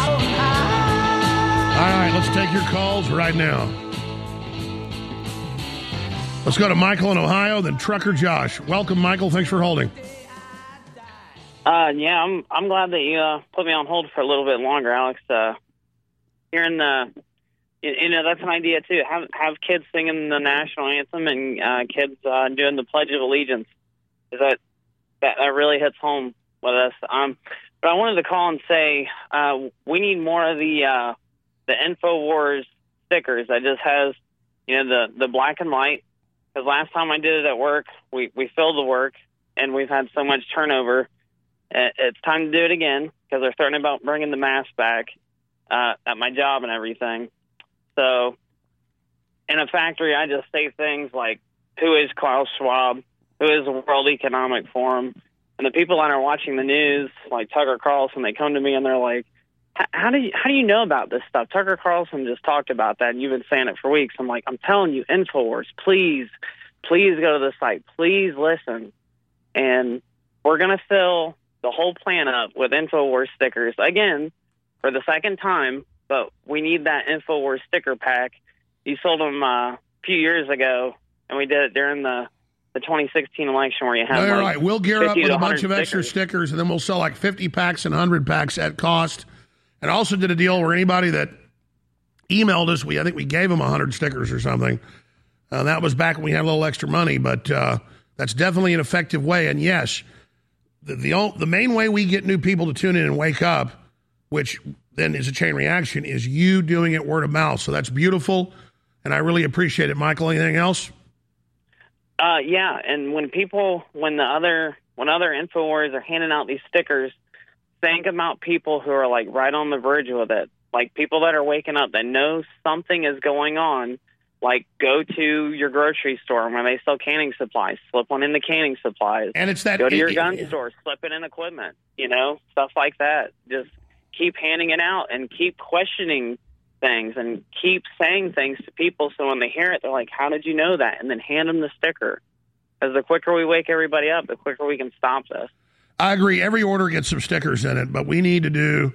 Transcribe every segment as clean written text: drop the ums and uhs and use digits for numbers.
All right, let's take your calls right now. Let's go to Michael in Ohio, then Trucker Josh. Welcome, Michael. Thanks for holding. Yeah, I'm glad that you put me on hold for a little bit longer, Alex. Hearing that's an idea too. Have kids singing the national anthem and kids doing the Pledge of Allegiance. That really hits home with us. But I wanted to call and say we need more of the InfoWars stickers that just has the black and white. Because last time I did it at work, we filled the work and we've had so much turnover. It's time to do it again because they're starting about bringing the mask back at my job and everything. So in a factory, I just say things like, who is Klaus Schwab? Who is the World Economic Forum? And the people that are watching the news, like Tucker Carlson, they come to me and they're like, how do you know about this stuff? Tucker Carlson just talked about that, and you've been saying it for weeks. I'm like, I'm telling you, InfoWars, please go to the site. Please listen. And we're going to fill the whole plan up with InfoWars stickers, again, for the second time, but we need that InfoWars sticker pack. You sold them a few years ago, and we did it during the 2016 election where you had All right, we'll gear up with a bunch of extra stickers, and then we'll sell like 50 packs and 100 packs at cost. And also did a deal where anybody that emailed us, I think we gave them 100 stickers or something. That was back when we had a little extra money, but that's definitely an effective way. And yes, the main way we get new people to tune in and wake up, which then is a chain reaction, is you doing it word of mouth. So that's beautiful, and I really appreciate it. Michael, anything else? Yeah, and when other InfoWars are handing out these stickers, think about people who are like right on the verge with it, like people that are waking up that know something is going on. Like go to your grocery store where they sell canning supplies, slip one in the canning supplies. And it's that go to your gun store, slip it in equipment, stuff like that. Just keep handing it out and keep questioning things and keep saying things to people. So when they hear it, they're like, how did you know that? And then hand them the sticker. Because the quicker we wake everybody up, the quicker we can stop this. I agree. Every order gets some stickers in it, but we need to do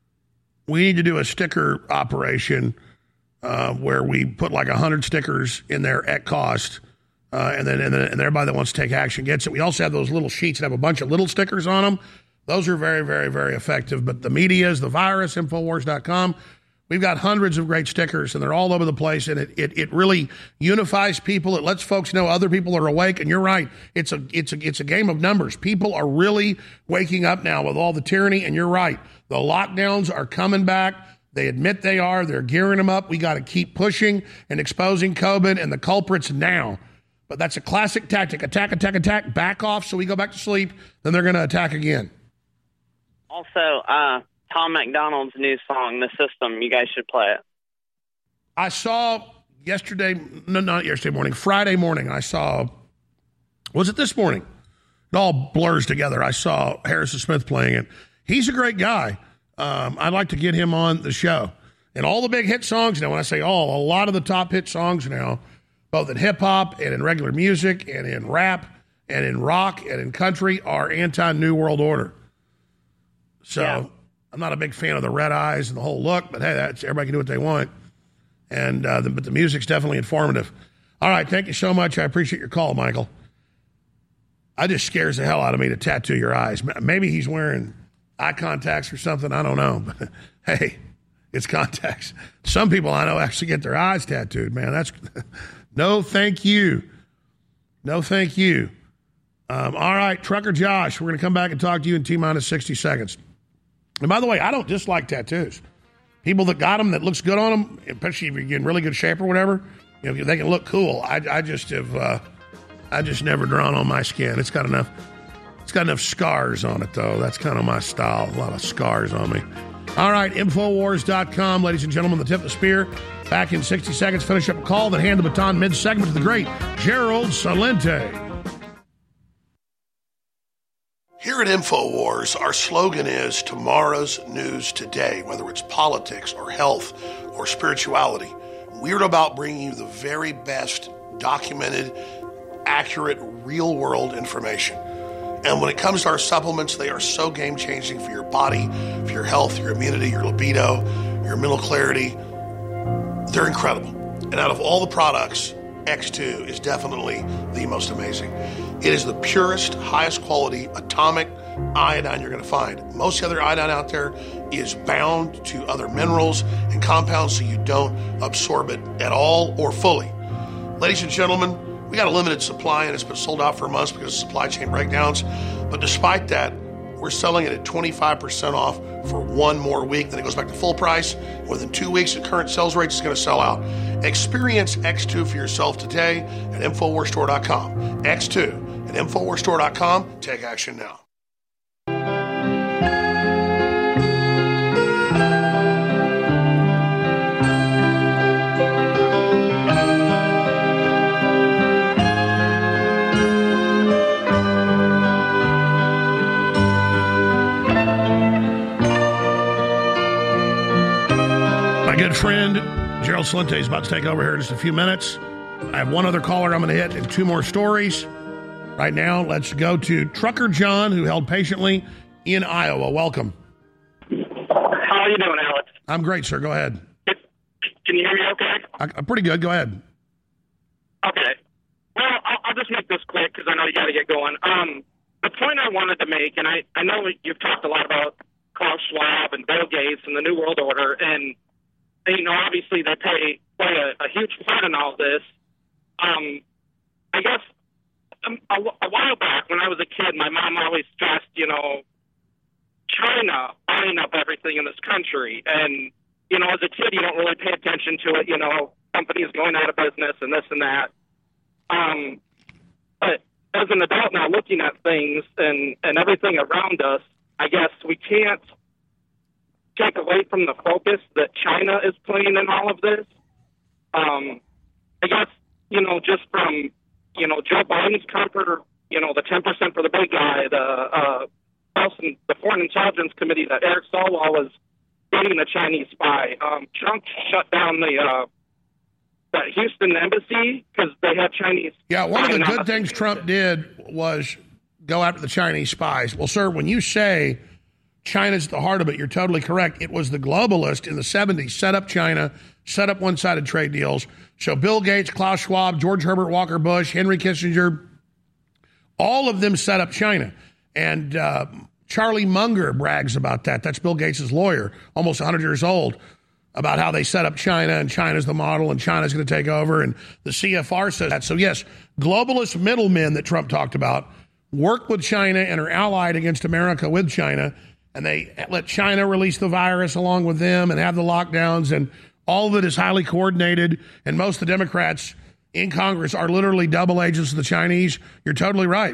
a sticker operation where we put like 100 stickers in there at cost, and everybody that wants to take action gets it. We also have those little sheets that have a bunch of little stickers on them. Those are very, very, very effective. But the media is the virus, Infowars.com. We've got hundreds of great stickers, and they're all over the place, and it really unifies people. It lets folks know other people are awake, and you're right. It's a game of numbers. People are really waking up now with all the tyranny, and you're right. The lockdowns are coming back. They admit they are. They're gearing them up. We got to keep pushing and exposing COVID and the culprits now. But that's a classic tactic. Attack, back off so we go back to sleep. Then they're going to attack again. Also, Tom McDonald's new song, The System, you guys should play it. I saw Friday morning, was it this morning? It all blurs together. I saw Harrison Smith playing it. He's a great guy. I'd like to get him on the show. And all the big hit songs now, when I say all, a lot of the top hit songs now, both in hip-hop and in regular music and in rap and in rock and in country, are anti-New World Order. So yeah. I'm not a big fan of the red eyes and the whole look, but hey, everybody can do what they want. And but the music's definitely informative. All right, thank you so much. I appreciate your call, Michael. It just scares the hell out of me to tattoo your eyes. Maybe he's wearing eye contacts or something. I don't know. But hey, it's contacts. Some people I know actually get their eyes tattooed, man. That's no thank you. No thank you. All right, Trucker Josh, we're going to come back and talk to you in T-minus 60 seconds. And by the way, I don't dislike tattoos. People that got them, that looks good on them, especially if you're in really good shape or whatever, they can look cool. I just never drawn on my skin. It's got enough scars on it, though. That's kind of my style. A lot of scars on me. All right, Infowars.com, ladies and gentlemen, the tip of the spear. Back in 60 seconds, finish up a call, then hand the baton mid-segment to the great Gerald Celente. Here at InfoWars, our slogan is tomorrow's news today, whether it's politics or health or spirituality. We're about bringing you the very best documented, accurate, real-world information. And when it comes to our supplements, they are so game-changing for your body, for your health, your immunity, your libido, your mental clarity. They're incredible. And out of all the products, X2 is definitely the most amazing. It is the purest, highest quality atomic iodine you're going to find. Most of the other iodine out there is bound to other minerals and compounds, so you don't absorb it at all or fully. Ladies and gentlemen, we got a limited supply and it's been sold out for months because of supply chain breakdowns. But despite that, we're selling it at 25% off for one more week. Then it goes back to full price. Within 2 weeks at current sales rates, it's going to sell out. Experience X2 for yourself today at InfoWarsStore.com. X2 at InfoWarsStore.com. Take action now. Good friend Gerald Celente is about to take over here in just a few minutes. I have one other caller I'm going to hit and two more stories. Right now, let's go to Trucker John, who held patiently in Iowa. Welcome. How are you doing, Alex? I'm great, sir. Go ahead. Can you hear me okay? I'm pretty good. Go ahead. Okay. Well, I'll just make this quick because I know you got to get going. The point I wanted to make, and I know you've talked a lot about Klaus Schwab and Bill Gates and the New World Order, and you know, obviously they play a huge part in all this. I guess a while back when I was a kid, my mom always stressed, you know, China buying up everything in this country. And, you know, as a kid, you don't really pay attention to it, you know, companies going out of business and this and that. But as an adult now looking at things and everything around us, I guess we can't take away from the focus that China is playing in all of this. I guess, you know, just from, you know, Joe Biden's comfort, you know, the 10% for the big guy, the Foreign Intelligence Committee that Eric Swalwell was dating a Chinese spy. Trump shut down the Houston embassy because they had Chinese. Yeah, one of the good things Trump did was go after the Chinese spies. Well, sir, when you say China's at the heart of it, you're totally correct. It was the globalists in the 70s set up China, set up one-sided trade deals. So Bill Gates, Klaus Schwab, George Herbert Walker Bush, Henry Kissinger, all of them set up China. And Charlie Munger brags about that. That's Bill Gates' lawyer, almost 100 years old, about how they set up China and China's the model and China's going to take over. And the CFR says that. So, yes, globalist middlemen that Trump talked about work with China and are allied against America with China. And they let China release the virus along with them and have the lockdowns. And all of it is highly coordinated. And most of the Democrats in Congress are literally double agents of the Chinese. You're totally right.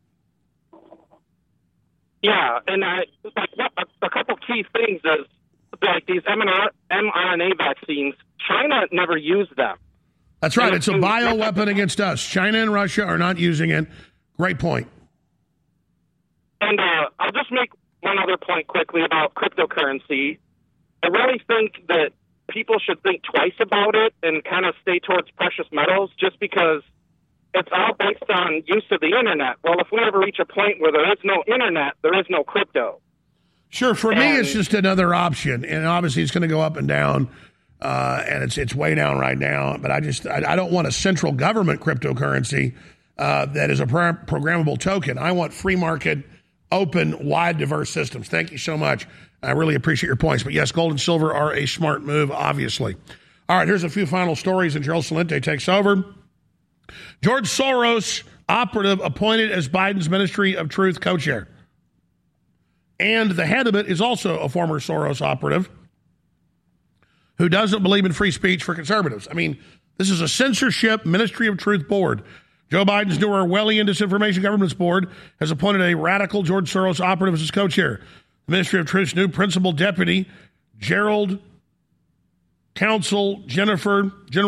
Yeah, and a couple key things is, like these mRNA vaccines, China never used them. That's right. It's a bioweapon against us. China and Russia are not using it. Great point. And I'll just make one other point quickly about cryptocurrency. I really think that people should think twice about it and kind of stay towards precious metals just because it's all based on use of the internet. Well, if we ever reach a point where there is no internet, there is no crypto. Sure. For me, it's just another option. And obviously it's going to go up and down. And it's way down right now. But I don't want a central government cryptocurrency that is a programmable token. I want free market, open, wide, diverse systems. Thank you so much. I really appreciate your points. But yes, gold and silver are a smart move, obviously. All right, here's a few final stories, and Gerald Celente takes over. George Soros, operative appointed as Biden's Ministry of Truth co-chair. And the head of it is also a former Soros operative who doesn't believe in free speech for conservatives. I mean, this is a censorship Ministry of Truth board. Joe Biden's new Orwellian Disinformation Governance Board has appointed a radical George Soros operative as his co-chair. The Ministry of Truth's new principal deputy, General Counsel Jennifer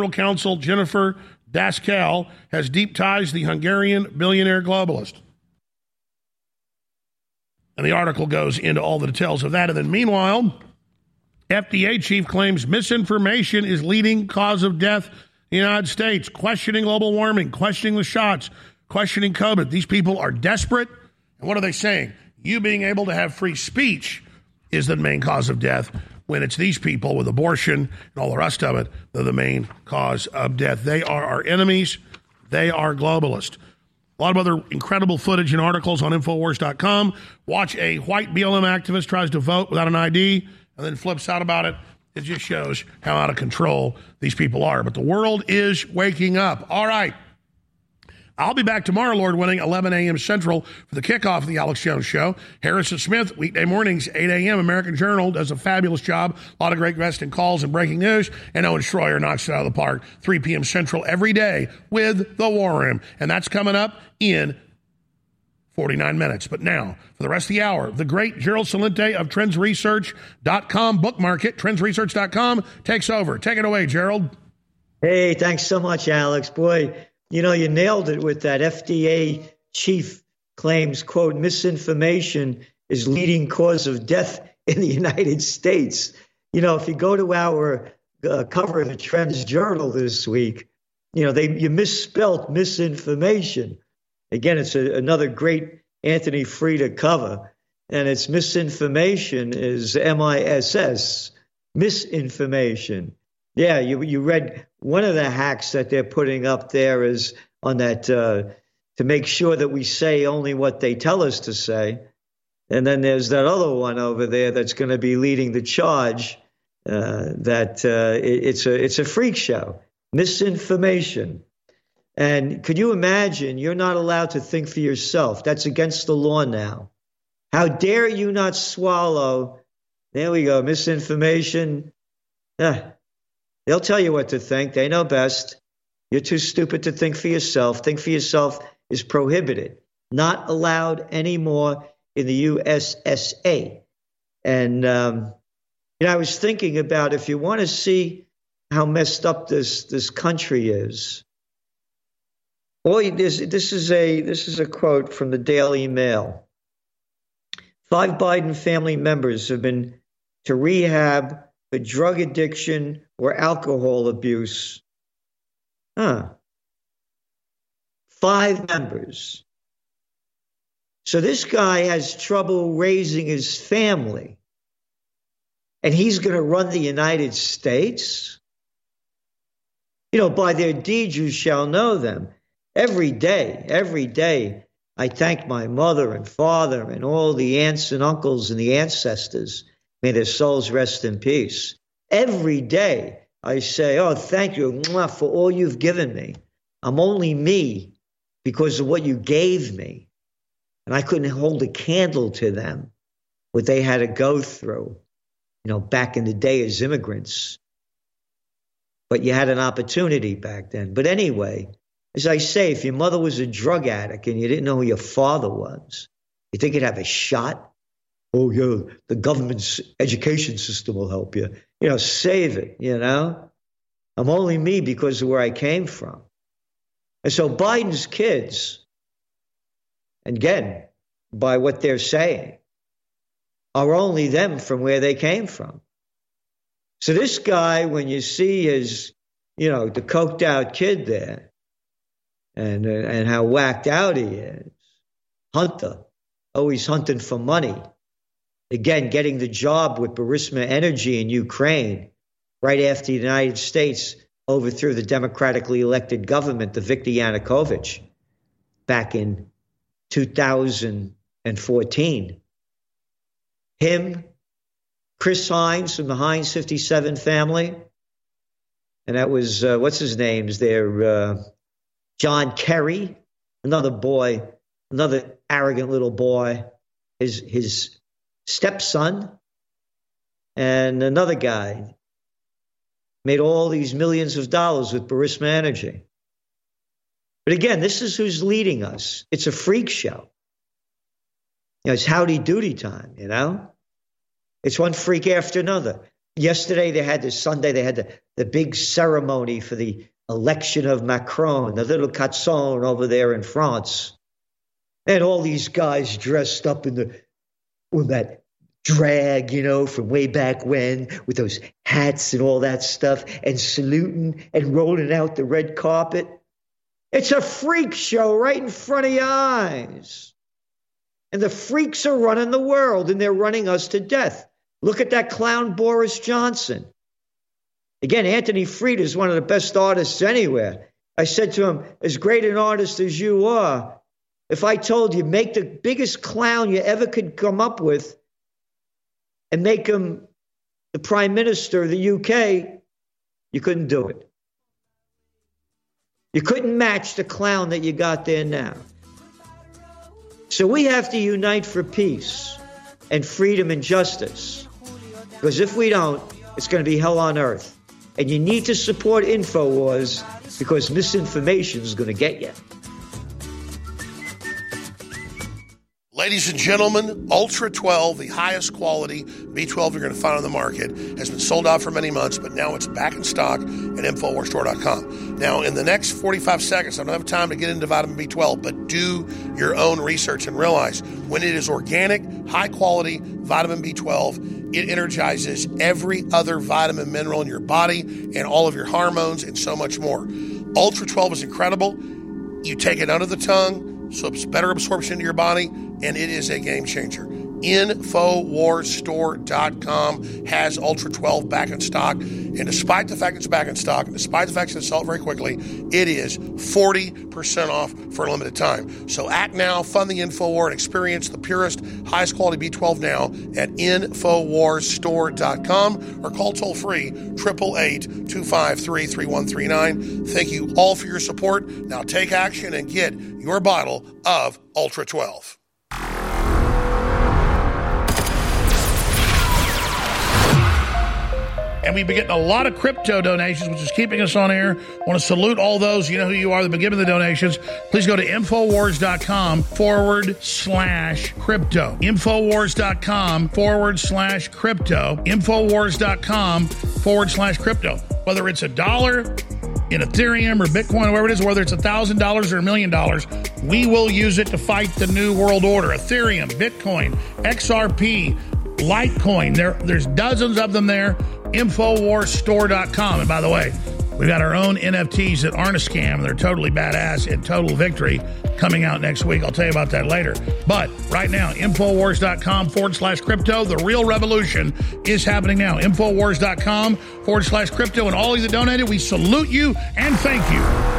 Dascal, has deep ties to the Hungarian billionaire globalist. And the article goes into all the details of that. And then meanwhile, FDA chief claims misinformation is leading cause of death in the United States, questioning global warming, questioning the shots, questioning COVID. These people are desperate, And what are they saying? You being able to have free speech is the main cause of death, when it's these people with abortion and all the rest of it that are the main cause of death. They are our enemies. They are globalists. A lot of other incredible footage and articles on Infowars.com. Watch a white BLM activist tries to vote without an ID and then flips out about it. It just shows how out of control these people are. But the world is waking up. All right. I'll be back tomorrow, Lord willing, 11 a.m. Central for the kickoff of the Alex Jones Show. Harrison Smith, weekday mornings, 8 a.m. American Journal does a fabulous job. A lot of great guests and calls and breaking news. And Owen Schroyer knocks it out of the park, 3 p.m. Central every day with The War Room. And that's coming up in 49 minutes. But now, for the rest of the hour, the great Gerald Celente of TrendsResearch.com, bookmark it, TrendsResearch.com takes over. Take it away, Gerald. Hey, thanks so much, Alex. Boy, you know, you nailed it with that. FDA chief claims, quote, misinformation is leading cause of death in the United States. You know, if you go to our cover of the Trends Journal this week, you know, you misspelt misinformation. Again, it's another great Anthony Frieda cover, and it's misinformation is MISS, misinformation. Yeah, you read one of the hacks that they're putting up there is on that to make sure that we say only what they tell us to say. And then there's that other one over there that's going to be leading the charge that it's a freak show, misinformation. And could you imagine, you're not allowed to think for yourself. That's against the law now. How dare you not swallow, there we go, misinformation. They'll tell you what to think. They know best. You're too stupid to think for yourself. Think for yourself is prohibited, not allowed anymore in the USSA. And, you know, I was thinking about if you want to see how messed up this country is, this is a quote from the Daily Mail. 5 Biden family members have been to rehab for drug addiction or alcohol abuse. 5 members. So this guy has trouble raising his family, and he's going to run the United States? You know, by their deeds you shall know them. Every day, I thank my mother and father and all the aunts and uncles and the ancestors. May their souls rest in peace. Every day I say, oh, thank you for all you've given me. I'm only me because of what you gave me. And I couldn't hold a candle to them, what they had to go through, you know, back in the day as immigrants. But you had an opportunity back then. But anyway, as I say, if your mother was a drug addict and you didn't know who your father was, you think you'd have a shot? Oh, yeah, the government's education system will help you. You know, save it, you know? I'm only me because of where I came from. And so Biden's kids, again, by what they're saying, are only them from where they came from. So this guy, when you see his, you know, the coked out kid there, and how whacked out he is, Hunter, always hunting for money. Again, getting the job with Burisma Energy in Ukraine right after the United States overthrew the democratically elected government, the Viktor Yanukovych, back in 2014. Him, Chris Hines from the Hines 57 family, and that was, what's his name's there, John Kerry, another boy, another arrogant little boy, his stepson, and another guy made all these millions of dollars with Burisma Energy. But again, this is who's leading us. It's a freak show. You know, it's howdy doody time, you know? It's one freak after another. Yesterday, Sunday, they had the big ceremony for the election of Macron, the little Catzon over there in France. And all these guys dressed up with that drag, you know, from way back when, with those hats and all that stuff, and saluting and rolling out the red carpet. It's a freak show right in front of your eyes. And the freaks are running the world, and they're running us to death. Look at that clown Boris Johnson. Again, Anthony Fried is one of the best artists anywhere. I said to him, as great an artist as you are, if I told you, make the biggest clown you ever could come up with and make him the Prime Minister of the UK, you couldn't do it. You couldn't match the clown that you got there now. So we have to unite for peace and freedom and justice. Because if we don't, it's going to be hell on earth. And you need to support InfoWars because misinformation is going to get you. Ladies and gentlemen, Ultra 12, the highest quality B12 you're going to find on the market, has been sold out for many months, but now it's back in stock at InfoWarsStore.com. Now, in the next 45 seconds, I don't have time to get into vitamin B12, but do your own research and realize when it is organic, high-quality vitamin B12, it energizes every other vitamin mineral in your body and all of your hormones and so much more. Ultra 12 is incredible. You take it under the tongue, so it's better absorption into your body, and it is a game changer. InfoWarsStore.com has Ultra 12 back in stock, and despite the fact it's back in stock, and despite the fact that it's sold very quickly, it is 40% off for a limited time. So act now, fund the InfoWar, and experience the purest, highest quality B12 now at InfoWarsStore.com, or call toll-free 888-253-3139. Thank you all for your support. Now take action and get your bottle of Ultra 12. And we've been getting a lot of crypto donations, which is keeping us on air. I want to salute all those. You know who you are that have been giving the donations. Please go to Infowars.com/crypto. Infowars.com/crypto. Infowars.com/crypto. Whether it's $1 in Ethereum or Bitcoin or whatever it is, whether it's $1,000 or $1 million, we will use it to fight the new world order. Ethereum, Bitcoin, XRP, Litecoin. There's dozens of them there. InfoWarsStore.com. And by the way, we've got our own NFTs that aren't a scam. They're totally badass and total victory coming out next week. I'll tell you about that later. But right now, Infowars.com/crypto. The real revolution is happening now. Infowars.com/crypto. And all of you that donated, we salute you and thank you.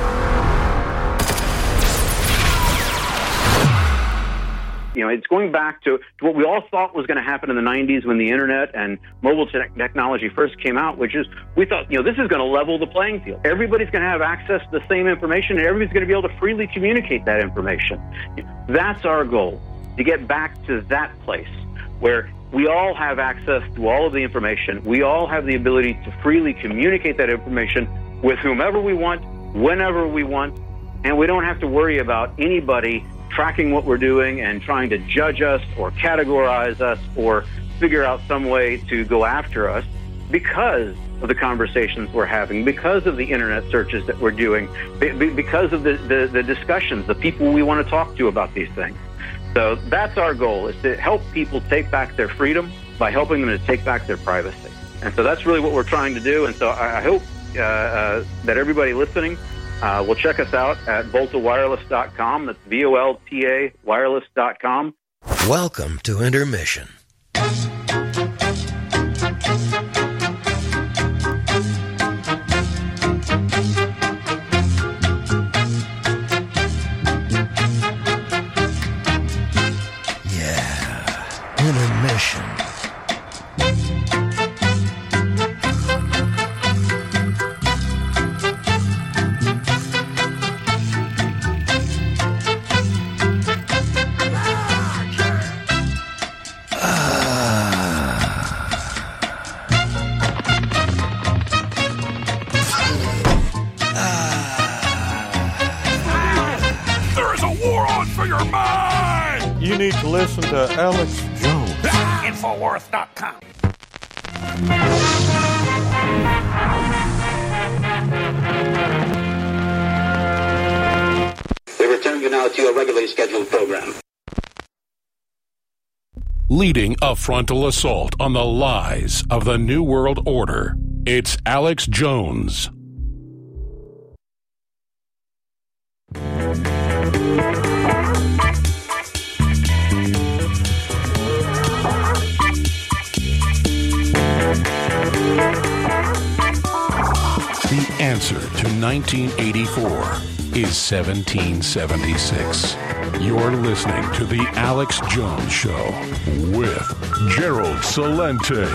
You know, it's going back to what we all thought was going to happen in the 90s when the internet and mobile technology first came out, which is we thought, you know, this is going to level the playing field. Everybody's going to have access to the same information, and everybody's going to be able to freely communicate that information. That's our goal, to get back to that place where we all have access to all of the information. We all have the ability to freely communicate that information with whomever we want, whenever we want, and we don't have to worry about anybody tracking what we're doing and trying to judge us or categorize us or figure out some way to go after us because of the conversations we're having, because of the internet searches that we're doing, because of the discussions, the people we want to talk to about these things. So that's our goal, is to help people take back their freedom by helping them to take back their privacy. And so that's really what we're trying to do. And so I hope that everybody listening will check us out at VoltaWireless.com. That's VOLTA wireless.com. Welcome to Intermission. Yeah, Intermission. You need to listen to Alex Jones. Infowars.com. We return you now to your regularly scheduled program. Leading a frontal assault on the lies of the New World Order, it's Alex Jones. answer to 1984 is 1776. You're listening to The Alex Jones Show with Gerald Celente.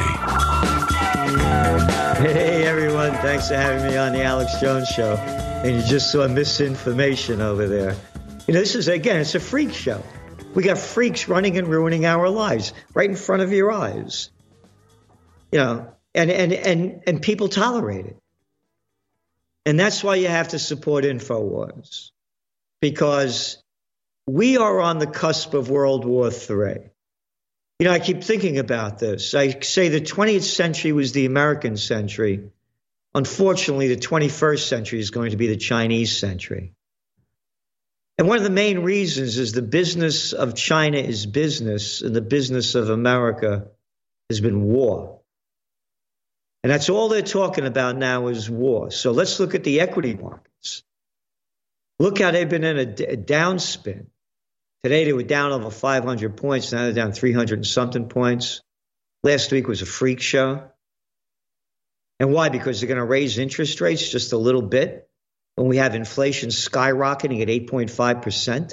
Hey, everyone. Thanks for having me on The Alex Jones Show. And you just saw misinformation over there. You know, this is, again, it's a freak show. We got freaks running and ruining our lives right in front of your eyes. You know, and people tolerate it. And that's why you have to support InfoWars, because we are on the cusp of World War III. You know, I keep thinking about this. I say the 20th century was the American century. Unfortunately, the 21st century is going to be the Chinese century. And one of the main reasons is the business of China is business, and the business of America has been war. And that's all they're talking about now is war. So let's look at the equity markets. Look how they've been in a downspin. Today they were down over 500 points. Now they're down 300 and something points. Last week was a freak show. And why? Because they're going to raise interest rates just a little bit when we have inflation skyrocketing at 8.5%.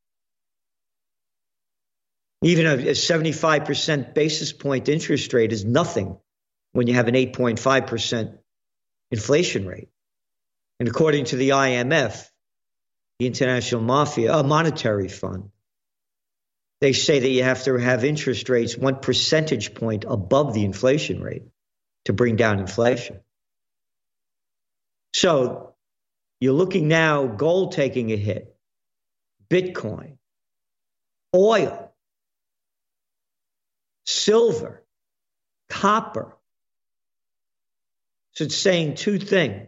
Even a 75% basis point interest rate is nothing when you have an 8.5% inflation rate. And according to the IMF, the International Monetary Fund, they say that you have to have interest rates 1 percentage point above the inflation rate to bring down inflation. So you're looking now, gold taking a hit, Bitcoin, oil, silver, copper. So it's saying two things.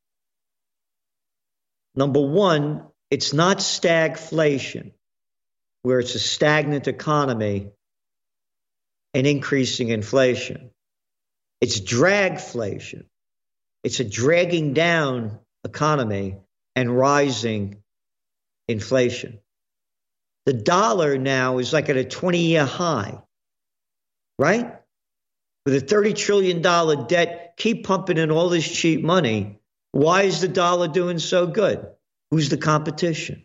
Number one, it's not stagflation, where it's a stagnant economy and increasing inflation. It's dragflation. It's a dragging down economy and rising inflation. The dollar now is like at a 20-year high, right? With a $30 trillion debt, keep pumping in all this cheap money. Why is the dollar doing so good? Who's the competition?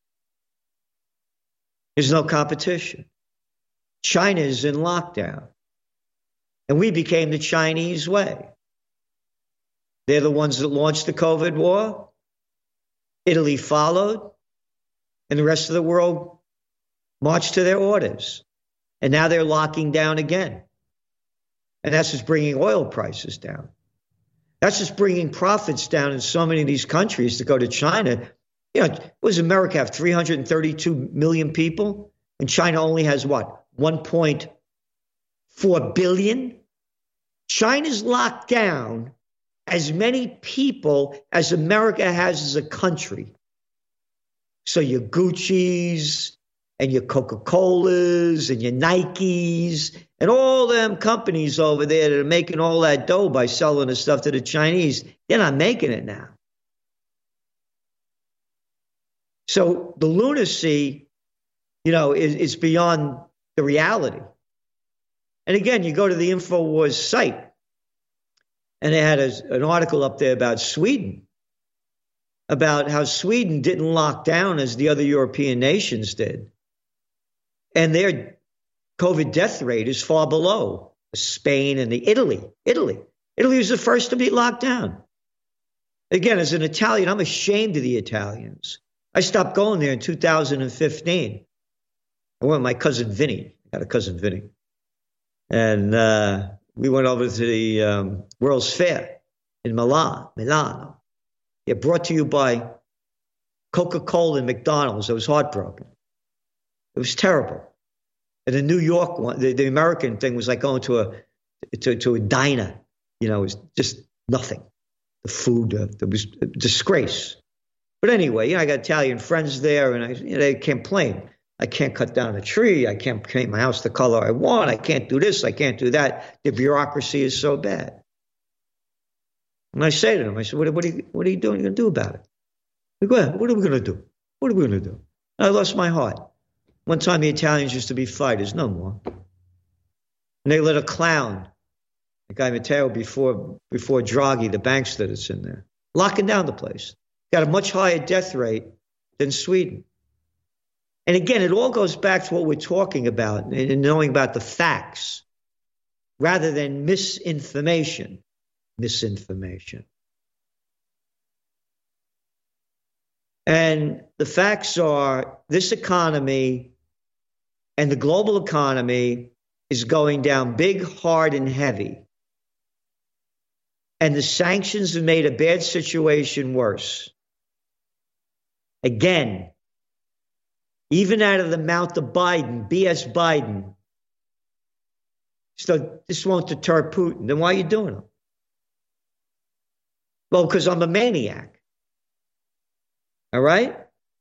There's no competition. China is in lockdown. And we became the Chinese way. They're the ones that launched the COVID war. Italy followed. And the rest of the world marched to their orders. And now they're locking down again. And that's just bringing oil prices down. That's just bringing profits down in so many of these countries to go to China. You know, what does America have, 332 million people? And China only has what, 1.4 billion? China's locked down as many people as America has as a country. So your Gucci's and your Coca-Colas and your Nikes and all them companies over there that are making all that dough by selling the stuff to the Chinese, they're not making it now. So the lunacy, you know, is beyond the reality. And again, you go to the InfoWars site, and they had an article up there about Sweden, about how Sweden didn't lock down as the other European nations did. And their COVID death rate is far below Spain and Italy. Italy was the first to be locked down. Again, as an Italian, I'm ashamed of the Italians. I stopped going there in 2015. I went with my cousin Vinny. I got a cousin Vinny. And we went over to the World's Fair in Milano. Yeah, brought to you by Coca-Cola and McDonald's. I was heartbroken. It was terrible. And the New York one, the American thing was like going to a diner. You know, it was just nothing. The food, there was a disgrace. But anyway, you know, I got Italian friends there, and they complain. I can't cut down a tree. I can't paint my house the color I want. I can't do this. I can't do that. The bureaucracy is so bad. And I say to them, I said, what are you doing? Going to do about it? They go, what are we going to do? What are we going to do? And I lost my heart. One time the Italians used to be fighters, no more. And they let a clown, the guy Matteo before Draghi, the bankster that's in there, locking down the place. Got a much higher death rate than Sweden. And again, it all goes back to what we're talking about and knowing about the facts rather than misinformation. Misinformation. And the facts are this economy and the global economy is going down big, hard, and heavy. And the sanctions have made a bad situation worse. Again, even out of the mouth of Biden, BS Biden, so this won't deter Putin. Then why are you doing it? Well, because I'm a maniac. All right?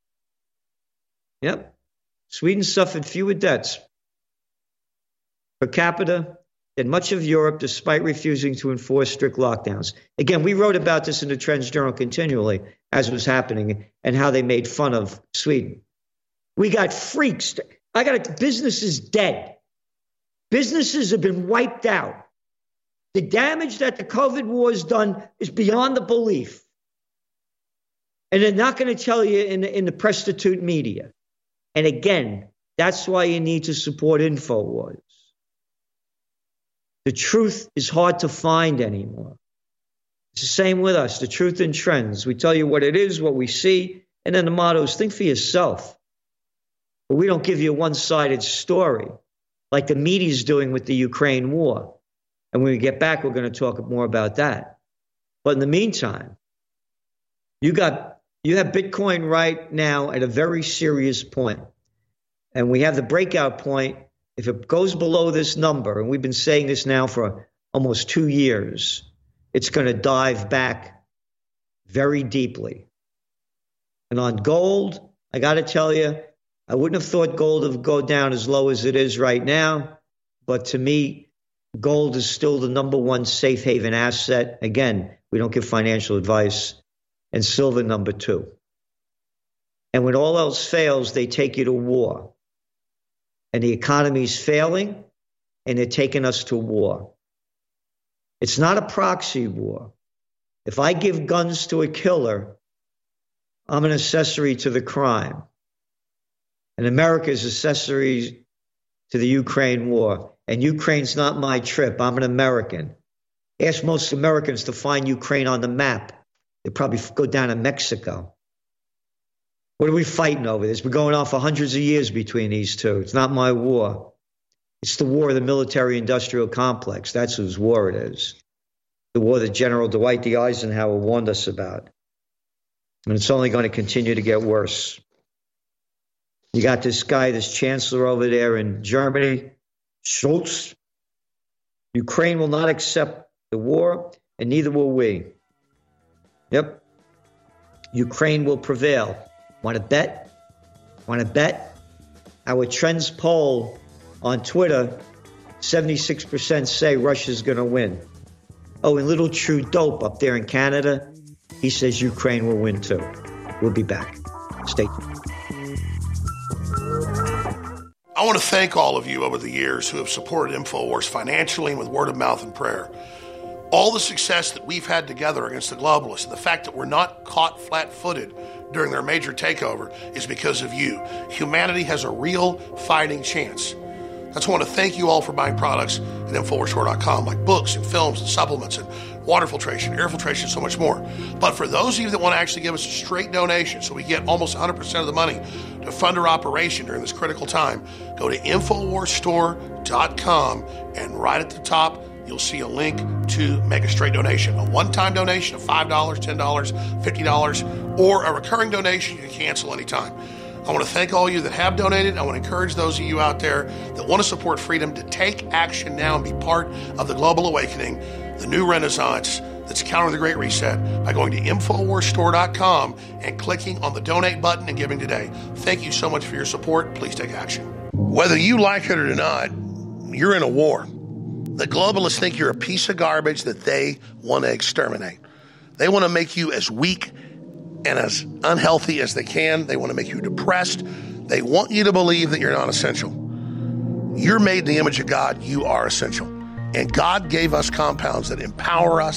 Yep. Sweden suffered fewer deaths per capita than much of Europe, despite refusing to enforce strict lockdowns. Again, we wrote about this in the Trends Journal continually as it was happening and how they made fun of Sweden. We got freaks. Business is dead. Businesses have been wiped out. The damage that the COVID war has done is beyond the belief. And they're not going to tell you in the prostitute media. And again, that's why you need to support InfoWars. The truth is hard to find anymore. It's the same with us, the truth in trends. We tell you what it is, what we see, and then the motto is think for yourself. But we don't give you a one-sided story like the media is doing with the Ukraine war. And when we get back, we're going to talk more about that. But in the meantime, you have Bitcoin right now at a very serious point. And we have the breakout point. If it goes below this number, and we've been saying this now for almost 2 years, it's going to dive back very deeply. And on gold, I got to tell you, I wouldn't have thought gold would go down as low as it is right now. But to me, gold is still the number one safe haven asset. Again, we don't give financial advice. And silver, number 2. And when all else fails, they take you to war. And the economy's failing, and they're taking us to war. It's not a proxy war. If I give guns to a killer, I'm an accessory to the crime. And America is accessory to the Ukraine war. And Ukraine's not my trip. I'm an American. Ask most Americans to find Ukraine on the map. They'll probably go down to Mexico. What are we fighting over? It's been going on for hundreds of years between these two. It's not my war. It's the war of the military-industrial complex. That's whose war it is. The war that General Dwight D. Eisenhower warned us about. And it's only going to continue to get worse. You got this guy, this chancellor over there in Germany, Scholz. Ukraine will not accept the war, and neither will we. Yep. Ukraine will prevail. Want to bet? Want to bet? Our Trends poll on Twitter, 76% say Russia's going to win. Oh, and little Trudeau up there in Canada, he says Ukraine will win too. We'll be back. Stay tuned. I want to thank all of you over the years who have supported InfoWars financially and with word of mouth and prayer. All the success that we've had together against the globalists and the fact that we're not caught flat-footed during their major takeover is because of you. Humanity has a real fighting chance. That's why I want to thank you all for buying products at InfoWarsStore.com, like books and films and supplements and water filtration, air filtration, so much more. But for those of you that want to actually give us a straight donation so we get almost 100% of the money to fund our operation during this critical time, go to InfoWarsStore.com, and right at the top, you'll see a link to make a straight donation. A one-time donation of $5, $10, $50, or a recurring donation you can cancel anytime. I want to thank all of you that have donated. I want to encourage those of you out there that want to support freedom to take action now and be part of the global awakening, the new renaissance that's countering the Great Reset by going to InfoWarsStore.com and clicking on the donate button and giving today. Thank you so much for your support. Please take action. Whether you like it or not, you're in a war. The globalists think you're a piece of garbage that they want to exterminate. They want to make you as weak and as unhealthy as they can. They want to make you depressed. They want you to believe that you're not essential. You're made in the image of God. You are essential. And God gave us compounds that empower us,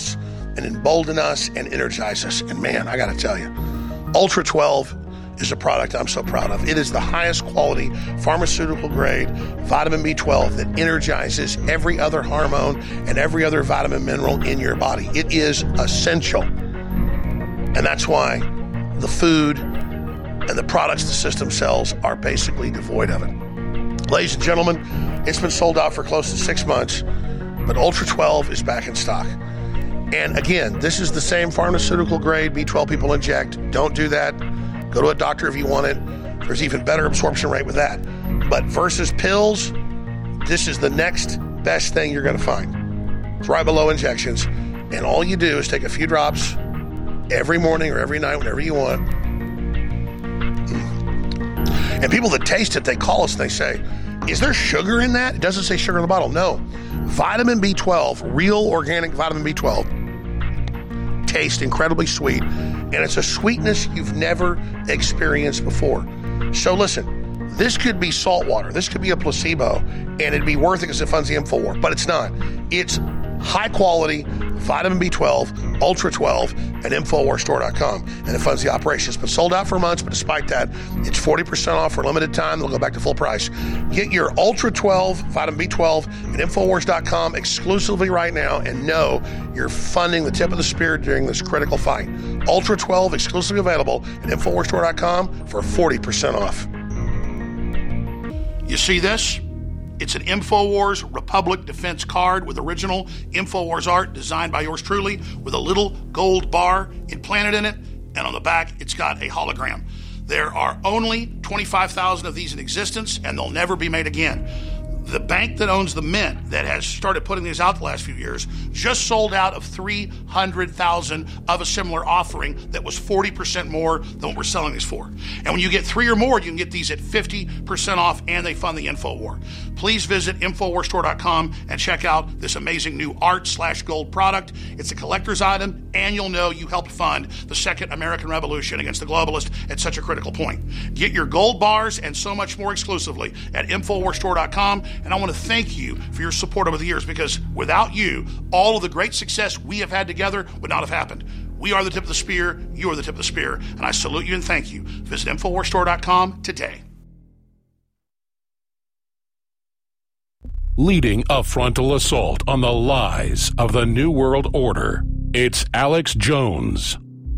and embolden us and energize us. And man, I got to tell you, Ultra 12 is a product I'm so proud of. It is the highest quality pharmaceutical grade vitamin B12 that energizes every other hormone and every other vitamin mineral in your body. It is essential. And that's why the food and the products the system sells are basically devoid of it. Ladies and gentlemen, it's been sold out for close to 6 months, but Ultra 12 is back in stock. And again, this is the same pharmaceutical grade B12 people inject. Don't do that. Go to a doctor if you want it. There's even better absorption rate with that. But versus pills, this is the next best thing you're going to find. It's right below injections. And all you do is take a few drops every morning or every night, whenever you want. And people that taste it, they call us and they say, is there sugar in that? It doesn't say sugar in the bottle. No. Vitamin B12, real organic vitamin B12, tastes incredibly sweet. And it's a sweetness you've never experienced before. So listen, this could be salt water. This could be a placebo. And it'd be worth it because it funds the InfoWar. But it's not. It's high quality vitamin B12, Ultra 12, at InfoWarsStore.com. And it funds the operation. It's been sold out for months, but despite that, it's 40% off for a limited time. They'll go back to full price. Get your Ultra 12, vitamin B12 at InfoWars.com exclusively right now, and know you're funding the tip of the spear during this critical fight. Ultra 12 exclusively available at InfoWarsStore.com for 40% off. You see this? It's an InfoWars Republic Defense card with original InfoWars art designed by yours truly, with a little gold bar implanted in it, and on the back it's got a hologram. There are only 25,000 of these in existence, and they'll never be made again. The bank that owns the mint, that has started putting these out the last few years, just sold out of 300,000 of a similar offering that was 40% more than what we're selling these for. And when you get 3 or more, you can get these at 50% off, and they fund the InfoWar. Please visit InfoWarsStore.com and check out this amazing new art/gold product. It's a collector's item, and you'll know you helped fund the Second American Revolution against the globalists at such a critical point. Get your gold bars and so much more exclusively at InfoWarsStore.com. And I want to thank you for your support over the years, because without you, all of the great success we have had together would not have happened. We are the tip of the spear. You are the tip of the spear. And I salute you and thank you. Visit InfoWarsStore.com today. Leading a frontal assault on the lies of the New World Order, it's Alex Jones.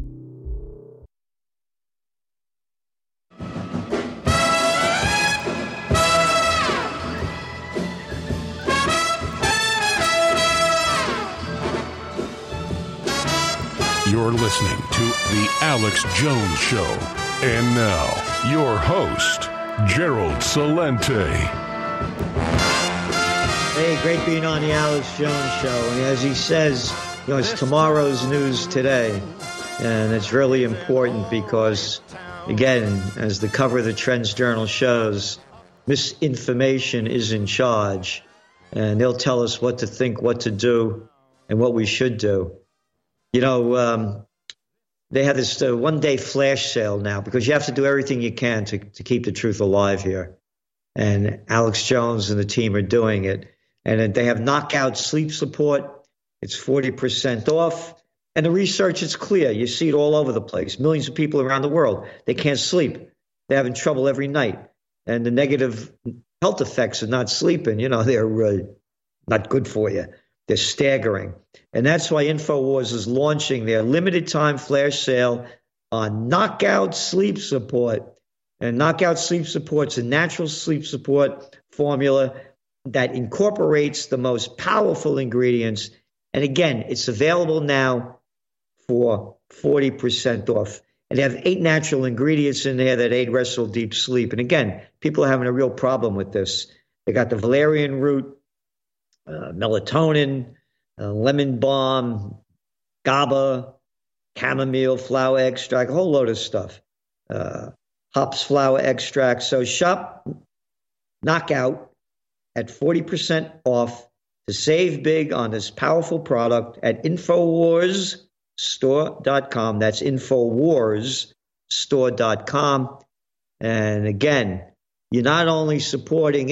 You're listening to The Alex Jones Show. And now, your host, Gerald Celente. Hey, great being on The Alex Jones Show. And as he says, it's tomorrow's news today. And it's really important because, again, as the cover of the Trends Journal shows, misinformation is in charge. And they'll tell us what to think, what to do, and what we should do. They have this one-day flash sale now because you have to do everything you can to keep the truth alive here. And Alex Jones and the team are doing it. And they have knockout sleep support. It's 40% off. And the research is clear. You see it all over the place. Millions of people around the world, they can't sleep. They're having trouble every night. And the negative health effects of not sleeping, they're not good for you. They're staggering. And that's why InfoWars is launching their limited time flash sale on Knockout Sleep Support. And Knockout Sleep Support's a natural sleep support formula that incorporates the most powerful ingredients. And again, it's available now for 40% off. And they have 8 natural ingredients in there that aid restful deep sleep. And again, people are having a real problem with this. They got the valerian root, melatonin, lemon balm, GABA, chamomile flower extract, a whole load of stuff. Hops flower extract. So shop Knockout at 40% off to save big on this powerful product at InfoWarsStore.com. That's InfoWarsStore.com. And again, you're not only supporting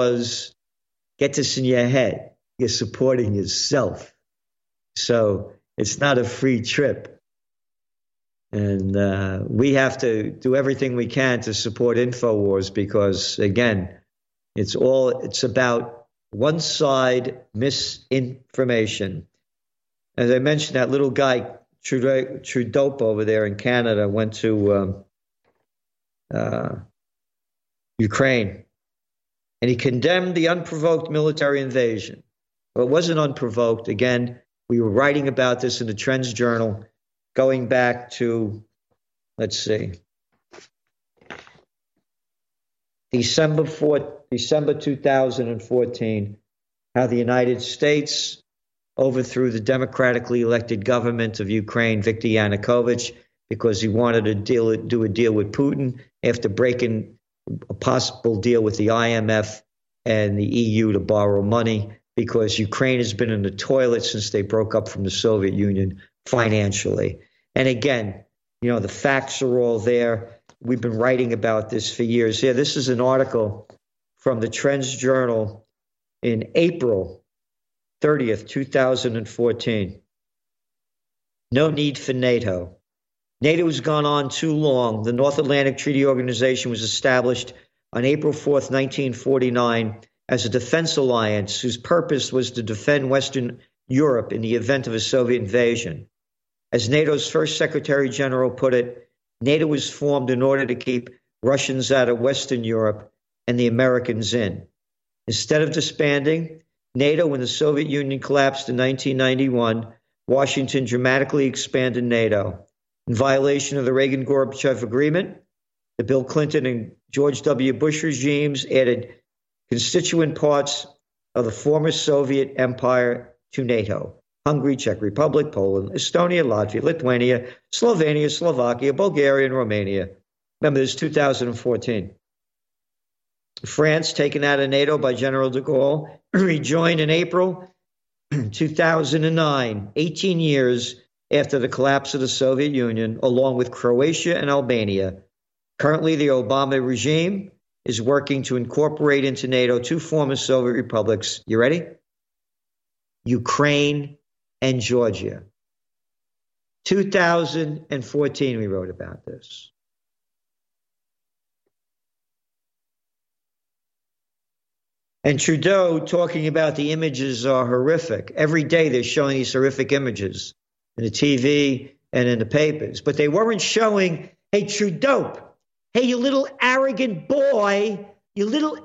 InfoWars, get this in your head, you're supporting yourself. So It's not a free trip. And we have to do everything we can to support InfoWars because, again, it's about one side misinformation. As I mentioned, that little guy, Trudeau over there in Canada, went to Ukraine, and he condemned the unprovoked military invasion. Well, it wasn't unprovoked. Again, we were writing about this in the Trends Journal going back to, let's see, December 2014, how the United States overthrew the democratically elected government of Ukraine, Viktor Yanukovych, because he wanted to do a deal with Putin after breaking a possible deal with the IMF and the EU to borrow money, because Ukraine has been in the toilet since they broke up from the Soviet Union financially. And again, the facts are all there. We've been writing about this for years. Here, this is an article from the Trends Journal in April 30th, 2014. No need for NATO. NATO has gone on too long. The North Atlantic Treaty Organization was established on April 4th, 1949, as a defense alliance whose purpose was to defend Western Europe in the event of a Soviet invasion. As NATO's first Secretary General put it, NATO was formed in order to keep Russians out of Western Europe and the Americans in. Instead of disbanding NATO when the Soviet Union collapsed in 1991, Washington dramatically expanded NATO. In violation of the Reagan-Gorbachev agreement, the Bill Clinton and George W. Bush regimes added constituent parts of the former Soviet Empire to NATO: Hungary, Czech Republic, Poland, Estonia, Latvia, Lithuania, Slovenia, Slovakia, Bulgaria, and Romania. Remember, this is 2014. France, taken out of NATO by General de Gaulle, rejoined in April 2009, 18 years after the collapse of the Soviet Union, along with Croatia and Albania. Currently, the Obama regime is working to incorporate into NATO two former Soviet republics. You ready? Ukraine and Georgia. 2014, we wrote about this. And Trudeau talking about the images are horrific. Every day they're showing these horrific images in the TV and in the papers. But they weren't showing, hey, Trudeau, hey, you little arrogant boy, you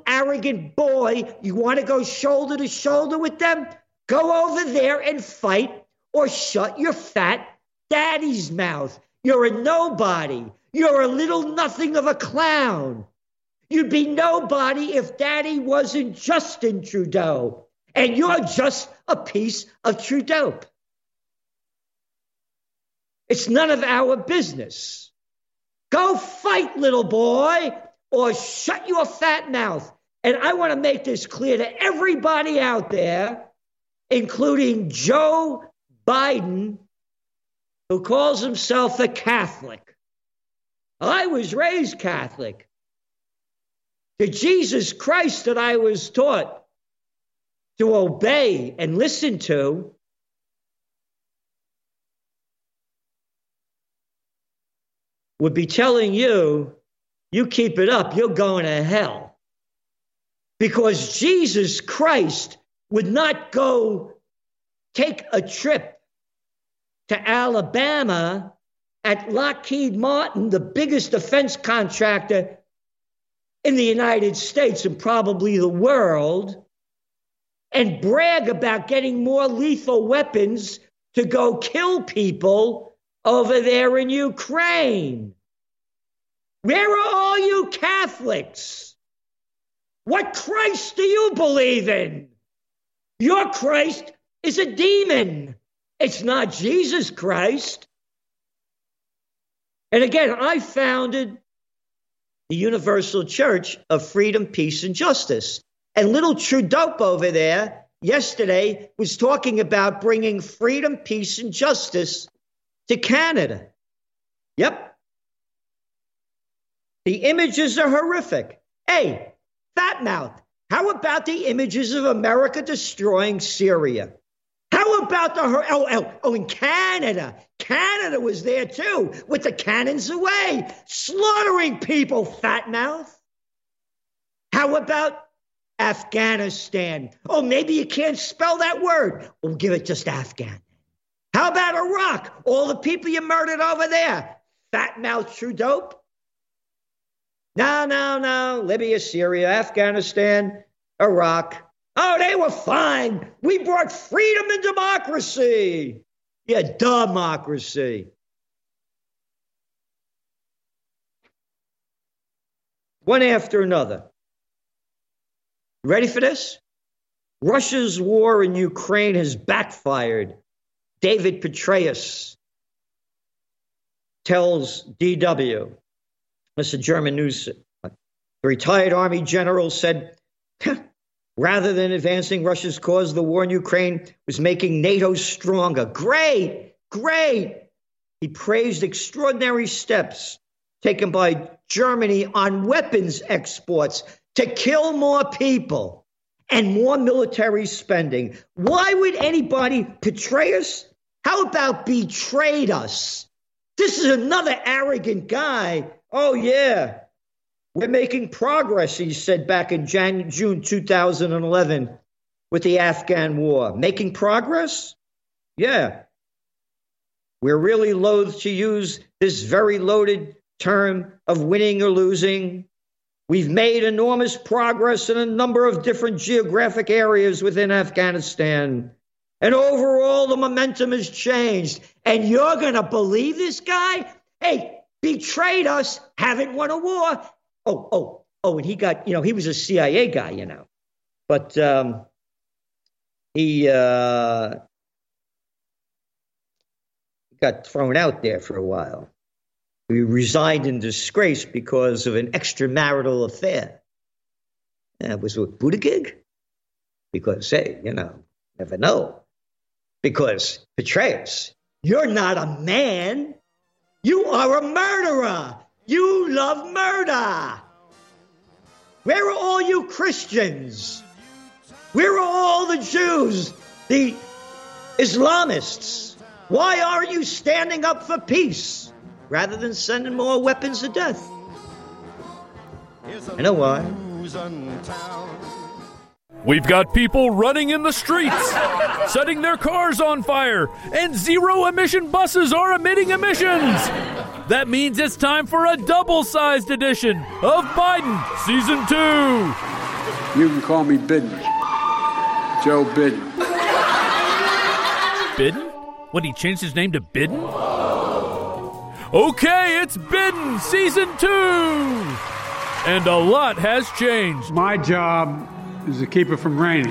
want to go shoulder to shoulder with them? Go over there and fight, or shut your fat daddy's mouth. You're a nobody. You're a little nothing of a clown. You'd be nobody if daddy wasn't Justin Trudeau, and you're just a piece of Trudeau. It's none of our business. Go fight, little boy, or shut your fat mouth. And I want to make this clear to everybody out there, including Joe Biden, who calls himself a Catholic. I was raised Catholic. The Jesus Christ that I was taught to obey and listen to would be telling you, you keep it up, you're going to hell. Because Jesus Christ would not go take a trip to Alabama at Lockheed Martin, the biggest defense contractor in the United States and probably the world, and brag about getting more lethal weapons to go kill people over there in Ukraine. Where are all you Catholics? What Christ do you believe in? Your Christ is a demon. It's not Jesus Christ. And again, I founded the Universal Church of Freedom, Peace, and Justice. And little Trudeau over there yesterday was talking about bringing freedom, peace, and justice to Canada. Yep. The images are horrific. Hey, fat mouth, how about the images of America destroying Syria? How about in Canada? Canada was there too, with the cannons away, slaughtering people, fat mouth. How about Afghanistan? Oh, maybe you can't spell that word. We'll give it just Afghan. How about Iraq? All the people you murdered over there, fat mouth Trudeau. No. Libya, Syria, Afghanistan, Iraq. Oh, they were fine. We brought freedom and democracy. Yeah, democracy. One after another. Ready for this? Russia's war in Ukraine has backfired. David Petraeus tells DW. That's a German news. The retired army general said, rather than advancing Russia's cause, the war in Ukraine was making NATO stronger. Great. He praised extraordinary steps taken by Germany on weapons exports to kill more people and more military spending. Why would anybody betray us? How about betrayed us? This is another arrogant guy. Oh, yeah. We're making progress, he said back in June 2011 with the Afghan war. Making progress? Yeah. We're really loath to use this very loaded term of winning or losing. We've made enormous progress in a number of different geographic areas within Afghanistan. And overall, the momentum has changed. And you're going to believe this guy? Hey, betrayed us, haven't won a war. Oh, and he got, he was a CIA guy, But he got thrown out there for a while. He resigned in disgrace because of an extramarital affair. It was with Buttigieg. Because, hey, never know. Because, Petraeus, you're not a man. You are a murderer. You love murder. Where are all you Christians? Where are all the Jews, the Islamists? Why aren't you standing up for peace rather than sending more weapons of death? I know why. We've got people running in the streets, setting their cars on fire, and zero-emission buses are emitting emissions. That means it's time for a double-sized edition of Biden Season 2. You can call me Biden. Joe Biden. Biden? What, he changed his name to Biden? Okay, it's Biden Season 2. And a lot has changed. My job is to keep it from raining.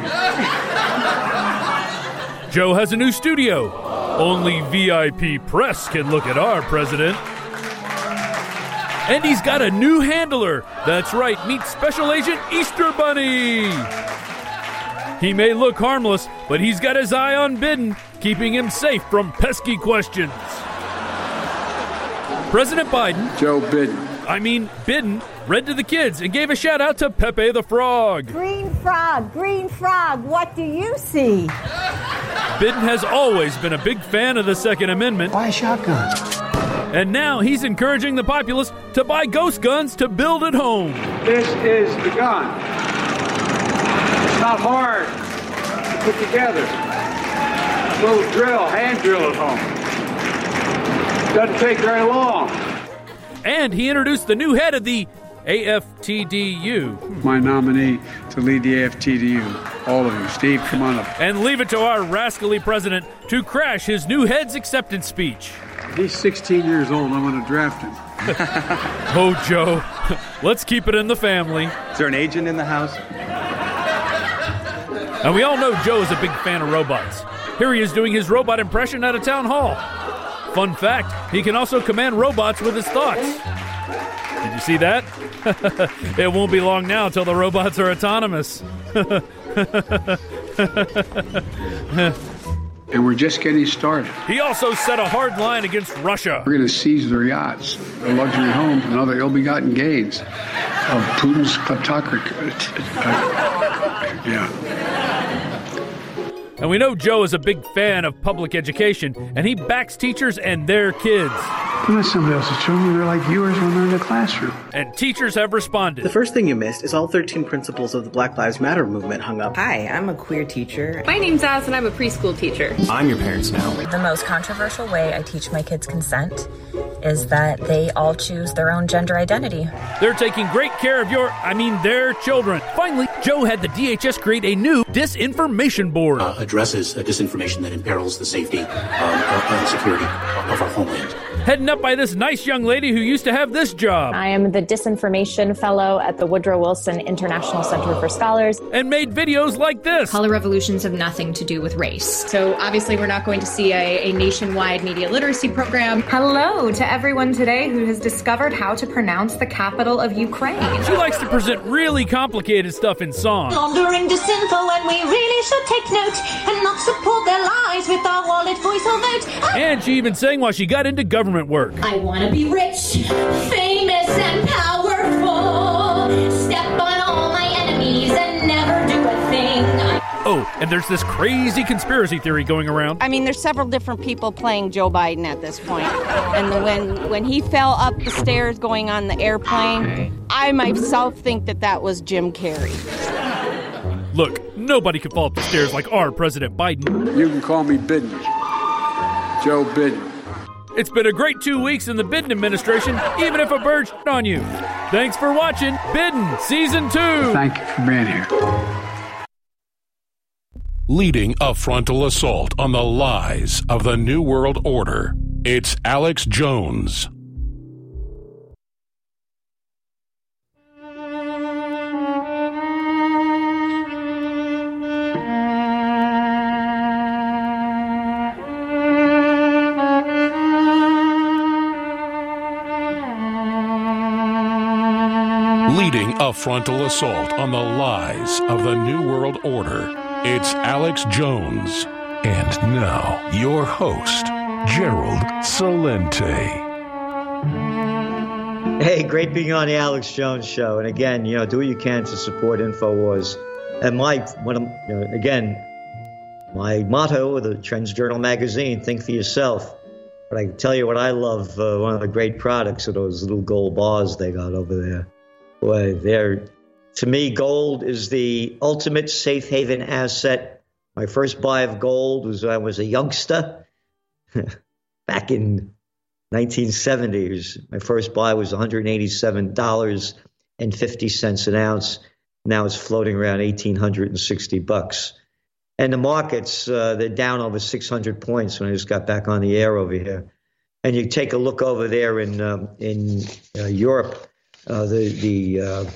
Joe has a new studio. Only VIP press can look at our president. And he's got a new handler. That's right, meet Special Agent Easter Bunny. He may look harmless, but he's got his eye on Biden, keeping him safe from pesky questions. President Biden... Joe Biden. Biden read to the kids and gave a shout out to Pepe the Frog. Green frog, what do you see? Biden has always been a big fan of the Second Amendment. Buy a shotgun. And now he's encouraging the populace to buy ghost guns to build at home. This is the gun. It's not hard to put together. A little drill, hand drill at home. Doesn't take very long. And he introduced the new head of the AFTDU. My nominee to lead the AFTDU. All of you. Steve, come on up. And leave it to our rascally president to crash his new head's acceptance speech. He's 16 years old. I'm going to draft him. Oh, Joe. Let's keep it in the family. Is there an agent in the house? And we all know Joe is a big fan of robots. Here he is doing his robot impression at a town hall. Fun fact, he can also command robots with his thoughts. Did you see that? It won't be long now till the robots are autonomous. And we're just getting started. He also set a hard line against Russia. We're going to seize their yachts, their luxury homes, and other ill-begotten gains of Putin's kleptocracy. And we know Joe is a big fan of public education, and he backs teachers and their kids. They're not somebody else's children. They're like yours when they're in the classroom. And teachers have responded. The first thing you missed is all 13 principles of the Black Lives Matter movement hung up. Hi, I'm a queer teacher. My name's Az, and I'm a preschool teacher. I'm your parents now. The most controversial way I teach my kids consent is that they all choose their own gender identity. They're taking great care of their children. Finally, Joe had the DHS create a new disinformation board. Addresses disinformation that imperils the safety and security of our homeland. Heading up by this nice young lady who used to have this job. I am the Disinformation Fellow at the Woodrow Wilson International Center for Scholars. And made videos like this. Color revolutions have nothing to do with race. So obviously we're not going to see a nationwide media literacy program. Hello to everyone today who has discovered how to pronounce the capital of Ukraine. She likes to present really complicated stuff in song. Laundering disinfo, and we really should take note and not support their lies with our wallet, voice, or vote. And she even sang while she got into government work. I want to be rich, famous, and powerful. Step on all my enemies and never do a thing. Oh, and there's this crazy conspiracy theory going around. I mean, there's several different people playing Joe Biden at this point. And when he fell up the stairs going on the airplane, I myself think that was Jim Carrey. Look, nobody can fall up the stairs like our President Biden. You can call me Biden. Joe Biden. It's been a great 2 weeks in the Biden administration, even if a bird shit on you. Thanks for watching Biden Season 2. Thank you for being here. Leading a frontal assault on the lies of the New World Order, it's Alex Jones. Leading a frontal assault on the lies of the New World Order, it's Alex Jones. And now, your host, Gerald Celente. Hey, great being on the Alex Jones Show. And again, do what you can to support InfoWars. And my motto of the Trends Journal magazine, think for yourself. But I can tell you what I love, one of the great products are those little gold bars they got over there. Boy, to me, gold is the ultimate safe haven asset. My first buy of gold was when I was a youngster back in 1970s. My first buy was $187.50 an ounce. Now it's floating around $1,860. And the markets, they're down over 600 points when I just got back on the air over here. And you take a look over there in Europe. The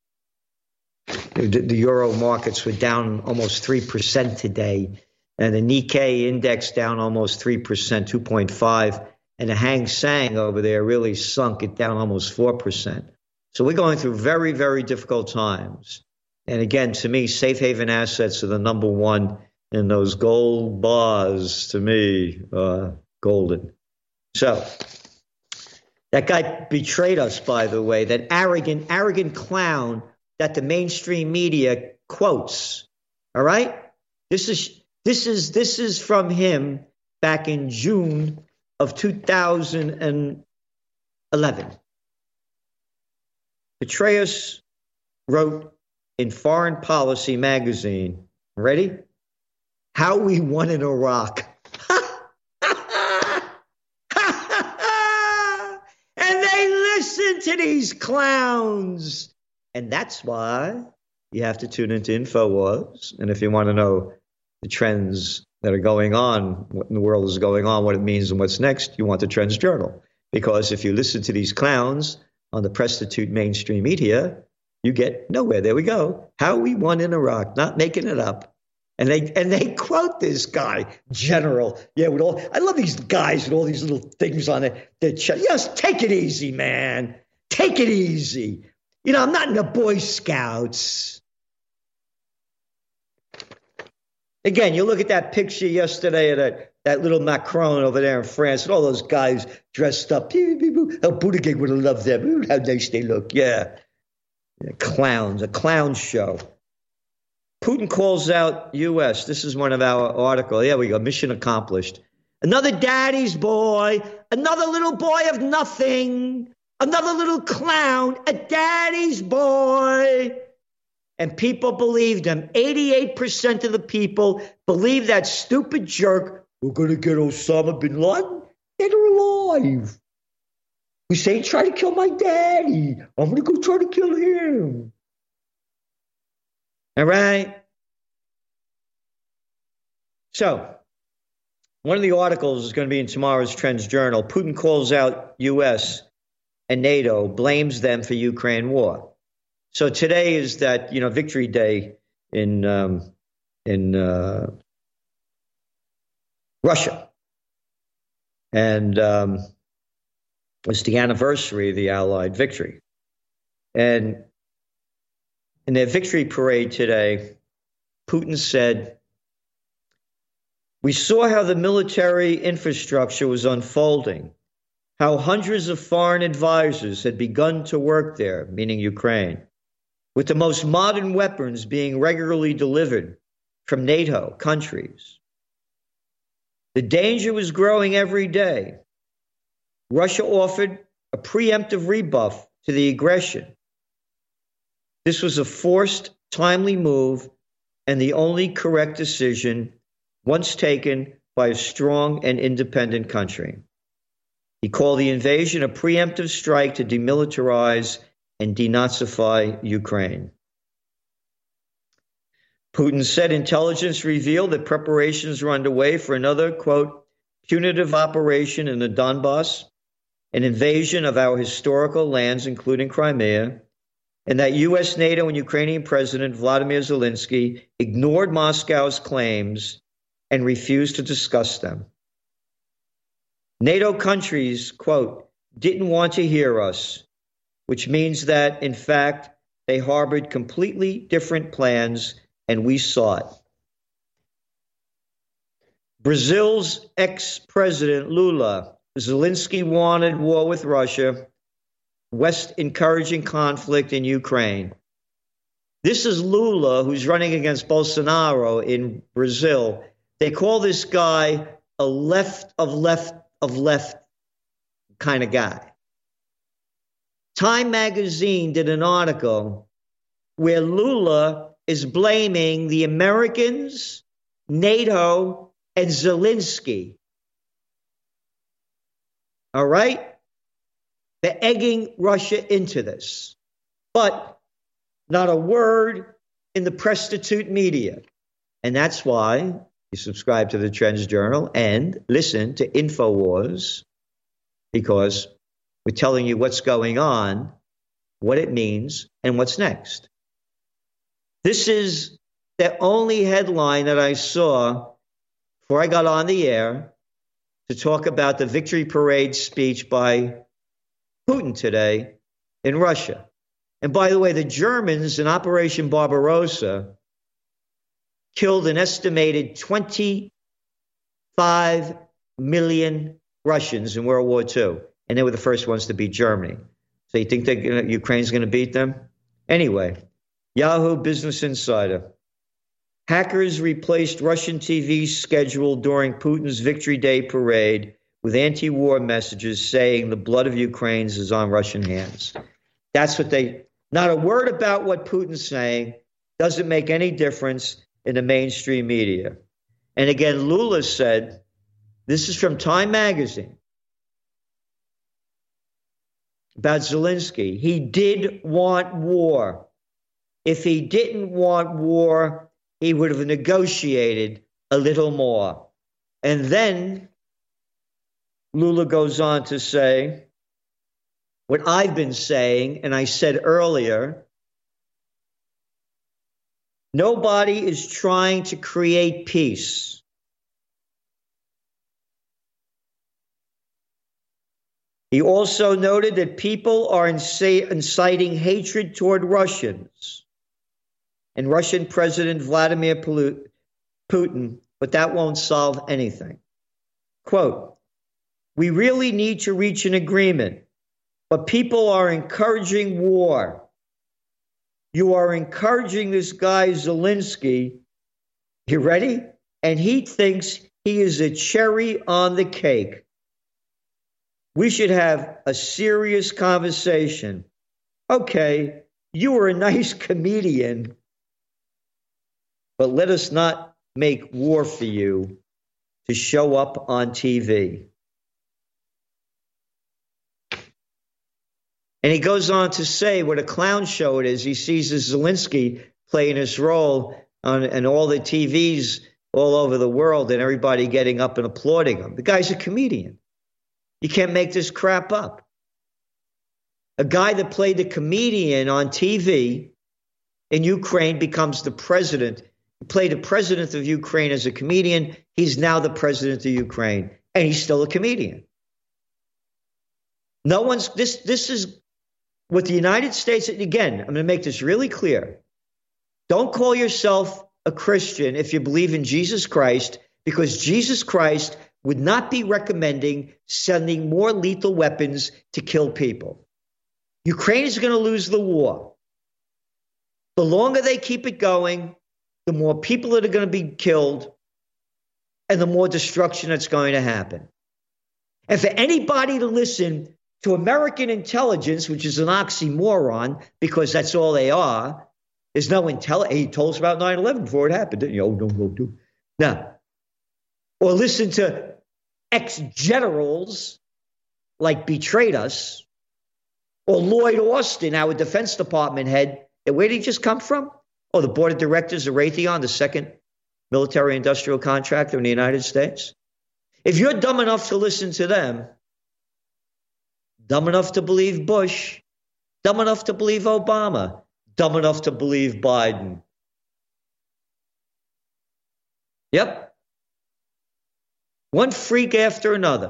euro markets were down almost 3% today, and the Nikkei index down almost 3%, 2.5%, and the Hang Seng over there really sunk it down almost 4%. So we're going through very, very difficult times. And again, to me, safe haven assets are the number one, and those gold bars, to me, golden. So that guy betrayed us, by the way, that arrogant clown that the mainstream media quotes. All right? This is from him back in June of 2011. Petraeus wrote in Foreign Policy magazine, ready? How we won in Iraq. And they listen to these clowns. And that's why you have to tune into InfoWars. And if you want to know the trends that are going on, what in the world is going on, what it means and what's next, you want the Trends Journal. Because if you listen to these clowns on the prostitute mainstream media, you get nowhere. There we go. How we won in Iraq, not making it up. And they quote this guy, General. Yeah, I love these guys with all these little things on their chest. Yes, take it easy, man. Take it easy. I'm not in the Boy Scouts. Again, you look at that picture yesterday of that little Macron over there in France, and all those guys dressed up. Oh, Buttigieg would have loved them. Ooh, how nice they look. Yeah. Clowns, a clown show. Putin calls out U.S. This is one of our articles. There we go. Mission accomplished. Another daddy's boy, another little boy of nothing, another little clown, a daddy's boy. And people believed him. 88% of the people believe that stupid jerk. We're going to get Osama bin Laden dead or alive. Hussein tried to kill my daddy. I'm going to go try to kill him. All right. So, one of the articles is going to be in tomorrow's Trends Journal. Putin calls out U.S. and NATO, blames them for Ukraine war. So today is that, Victory Day in Russia. And it's the anniversary of the Allied victory. And in their victory parade today, Putin said, "We saw how the military infrastructure was unfolding, how hundreds of foreign advisors had begun to work there," meaning Ukraine, "with the most modern weapons being regularly delivered from NATO countries. The danger was growing every day. Russia offered a preemptive rebuff to the aggression. This was a forced, timely move and the only correct decision once taken by a strong and independent country." He called the invasion a preemptive strike to demilitarize and denazify Ukraine. Putin said intelligence revealed that preparations were underway for another, quote, "punitive operation in the Donbass, an invasion of our historical lands, including Crimea, and that U.S., NATO, and Ukrainian President Vladimir Zelensky ignored Moscow's claims and refused to discuss them. NATO countries, quote, didn't want to hear us, which means that, in fact, they harbored completely different plans, and we saw it." Brazil's ex-president Lula, Zelensky wanted war with Russia, West encouraging conflict in Ukraine. This is Lula, who's running against Bolsonaro in Brazil. They call this guy a left kind of guy. Time magazine did an article where Lula is blaming the Americans, NATO, and Zelensky. All right? They're egging Russia into this. But not a word in the prostitute media. And that's why you subscribe to the Trends Journal and listen to InfoWars, because we're telling you what's going on, what it means, and what's next. This is the only headline that I saw before I got on the air to talk about the victory parade speech by Putin today in Russia. And by the way, the Germans in Operation Barbarossa killed an estimated 25 million Russians in World War II. And they were the first ones to beat Germany. So you think that Ukraine's going to beat them? Anyway, Yahoo Business Insider. Hackers replaced Russian TV schedule during Putin's Victory Day parade with anti-war messages saying the blood of Ukrainians is on Russian hands. That's what not a word about what Putin's saying, doesn't make any difference in the mainstream media. And again, Lula said, this is from Time magazine, about Zelensky. He did want war. If he didn't want war, he would have negotiated a little more. And then Lula goes on to say what I've been saying, and I said earlier, nobody is trying to create peace. He also noted that people are inciting hatred toward Russians and Russian President Vladimir Putin, but that won't solve anything. Quote, we really need to reach an agreement, but people are encouraging war. you are encouraging this guy, Zelensky. You ready? And he thinks he is a cherry on the cake. We should have a serious conversation. Okay, you were a nice comedian, but let us not make war for you to show up on TV. And he goes on to say what a clown show it is. He sees Zelensky playing his role on all the TVs all over the world and everybody getting up and applauding him. The guy's a comedian. You can't make this crap up. A guy that played the comedian on TV in Ukraine becomes the president. He played the president of Ukraine as a comedian. He's now the president of Ukraine, and he's still a comedian. No one's, this is what the United States, again, I'm going to make this really clear. Don't call yourself a Christian if you believe in Jesus Christ, because Jesus Christ would not be recommending sending more lethal weapons to kill people. Ukraine is going to lose the war. The longer they keep it going, the more people that are going to be killed and the more destruction that's going to happen. And for anybody to listen to American intelligence, which is an oxymoron because that's all they are, there's no intelligence. He told us about 9/11 before it happened, didn't you? Oh, no. No. Or listen to ex-generals like betrayed us, or Lloyd Austin, our Defense Department head. And where did he just come from? Oh, the board of directors of Raytheon, the second military industrial contractor in the United States. If you're dumb enough to listen to them, dumb enough to believe Bush, dumb enough to believe Obama, dumb enough to believe Biden. Yep. One freak after another.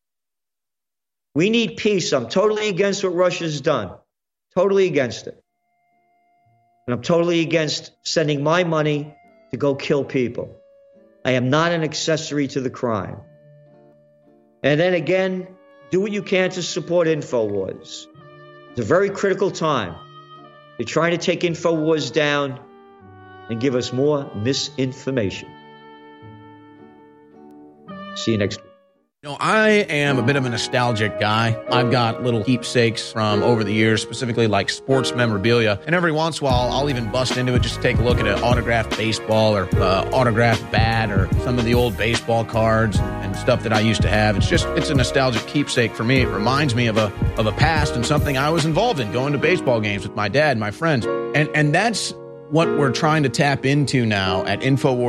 We need peace. I'm totally against what Russia's done. Totally against it. And I'm totally against sending my money to go kill people. I am not an accessory to the crime. And then again, do what you can to support InfoWars. It's a very critical time. They're trying to take InfoWars down and give us more misinformation. See you next week. You know, I am a bit of a nostalgic guy. I've got little keepsakes from over the years, specifically like sports memorabilia. And every once in a while, I'll even bust into it just to take a look at an autographed baseball or autographed bat or some of the old baseball cards and stuff that I used to have. It's a nostalgic keepsake for me. It reminds me of a past and something I was involved in, going to baseball games with my dad and my friends. And that's what we're trying to tap into now at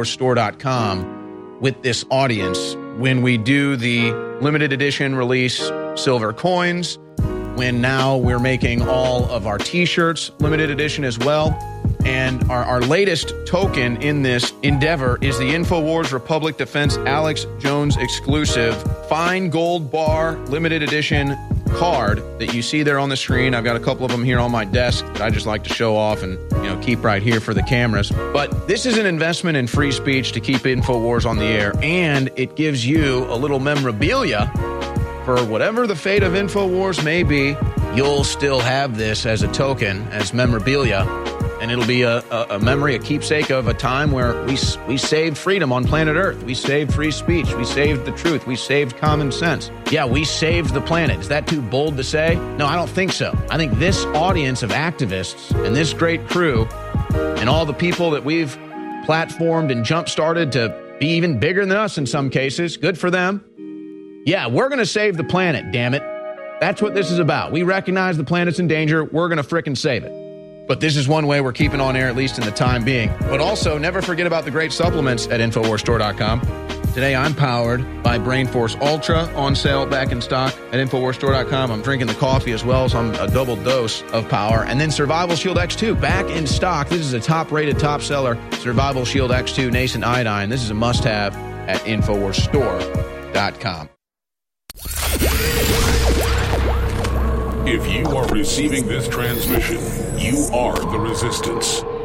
InfoWarsStore.com with this audience. When we do the limited edition release silver coins, when now we're making all of our t-shirts limited edition as well. And our latest token in this endeavor is the InfoWars Republic Defense Alex Jones exclusive fine gold bar limited edition card that you see there on the screen. I've got a couple of them here on my desk that I just like to show off and keep right here for the cameras. But this is an investment in free speech to keep InfoWars on the air, and it gives you a little memorabilia for whatever the fate of InfoWars may be. You'll still have this as a token, as memorabilia, and it'll be a memory, a keepsake of a time where we saved freedom on planet Earth. We saved free speech. We saved the truth. We saved common sense. Yeah, we saved the planet. Is that too bold to say? No, I don't think so. I think this audience of activists and this great crew and all the people that we've platformed and jump-started to be even bigger than us in some cases, good for them. Yeah, we're going to save the planet, damn it. That's what this is about. We recognize the planet's in danger. We're going to frickin' save it. But this is one way we're keeping on air, at least in the time being. But also, never forget about the great supplements at InfoWarsStore.com. Today, I'm powered by Brain Force Ultra, on sale, back in stock at InfoWarsStore.com. I'm drinking the coffee as well, so I'm a double dose of power. And then Survival Shield X2, back in stock. This is a top-rated, top seller, Survival Shield X2 Nascent Iodine. This is a must-have at InfoWarsStore.com. If you are receiving this transmission, you are the resistance.